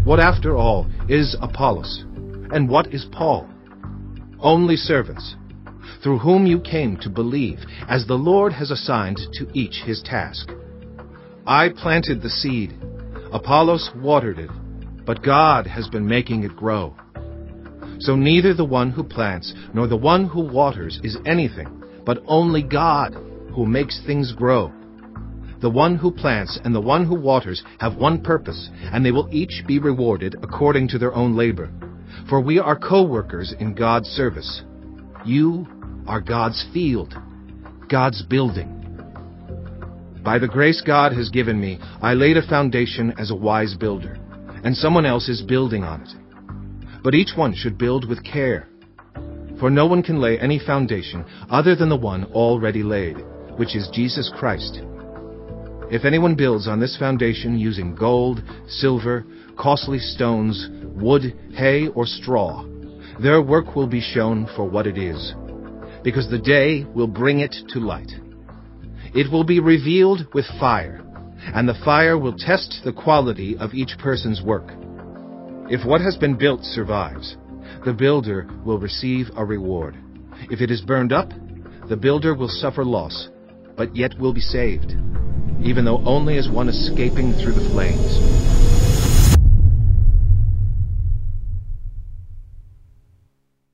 What, after all, is Apollos? And what is Paul? Only servants, through whom you came to believe, as the Lord has assigned to each his task. I planted the seed, Apollos watered it, but God has been making it grow. So neither the one who plants nor the one who waters is anything, but only God who makes things grow. The one who plants and the one who waters have one purpose, and they will each be rewarded according to their own labor. For we are co-workers in God's service. You are God's field, God's building. By the grace God has given me, I laid a foundation as a wise builder, and someone else is building on it. But each one should build with care. For no one can lay any foundation other than the one already laid, which is Jesus Christ. If anyone builds on this foundation using gold, silver, costly stones, wood, hay, or straw, their work will be shown for what it is, because the day will bring it to light. It will be revealed with fire, and the fire will test the quality of each person's work. If what has been built survives, the builder will receive a reward. If it is burned up, the builder will suffer loss, but yet will be saved, even though only as one escaping through the flames.